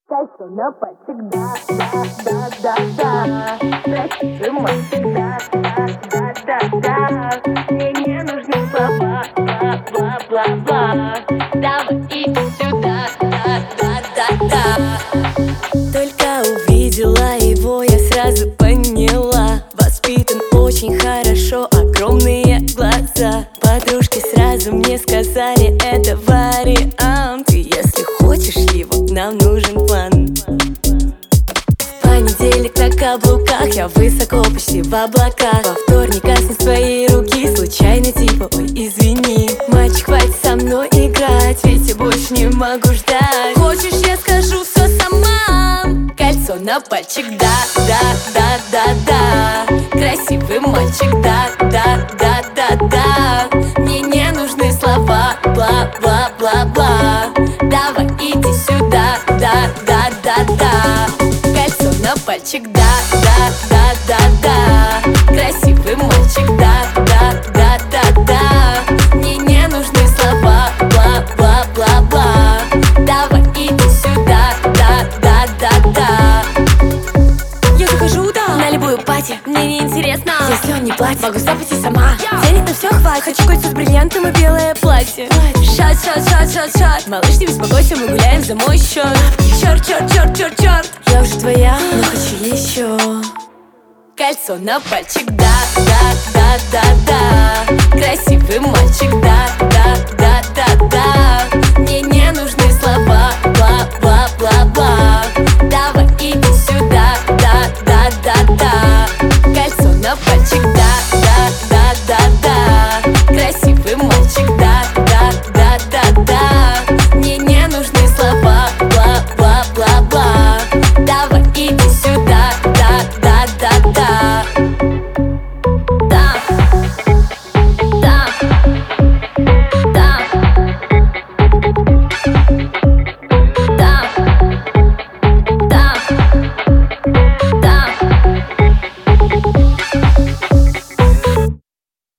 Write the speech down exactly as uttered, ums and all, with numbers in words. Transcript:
Кольцо на пальчик, да, да, да, да, да. Красивый мальчик, да, да, да, да, да. Мне не нужны слова, бла, бла, бла, бла. Давай иди сюда, да, да, да, да. Только увидела его, я сразу поняла. Воспитан очень хорошо, огромные глаза. Подружки сразу мне сказали, это вариант. И если хочешь его, нам нужен план. В понедельник на каблуках, я высоко, почти в облаках. Во вторник коснусь твоей руки, случайно типа, ой, извини. Мальчик, хватит со мной играть, ведь я больше не могу ждать. Хочешь, я скажу все сама? Кольцо на пальчик, да, да, да, да, да. Красивый мальчик, да, да, да, да, да. Мне не нужны слова, бла, бла, бла, бла. Давай иди сюда, да, да, да, да. Кольцо на пальчик, да, да, да, да, да. Красивый мальчик, да, да, да, да, да. Мне не нужны слова, бла, бла, бла, бла. Давай иди сюда, да, да, да, да. Я захожу, да, на любую пати, мне не интересно. Если он не платит, могу запустить и сама. Денег на все хватит, хочу кольцо с бриллиантом и белое платье. Шат, шат, шат, шат, шат. Малыш, не беспокойся, мы гуляем за мой счет. Черт, черт, черт, черт, черт. Я уже твоя, но хочу еще. Кольцо на пальчик, да, да, да, да, да. Красивый мальчик, да, да, да, да, да.